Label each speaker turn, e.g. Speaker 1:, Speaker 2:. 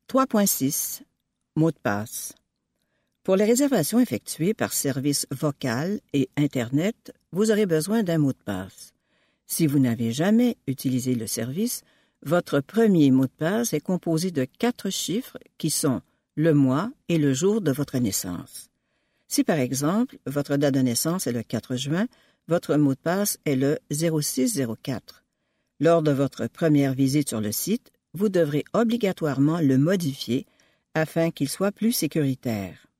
Speaker 1: 3.6 Mot de passe. Pour les réservations effectuées par service vocal et Internet, vous aurez besoin d'un mot de passe. Si vous n'avez jamais utilisé le service, votre premier mot de passe est composé de 4 chiffres qui sont le mois et le jour de votre naissance. Si, par exemple, votre date de naissance est le 4 juin, votre mot de passe est le 0604. Lors de votre première visite sur le site, vous devrez obligatoirement le modifier afin qu'il soit plus sécuritaire.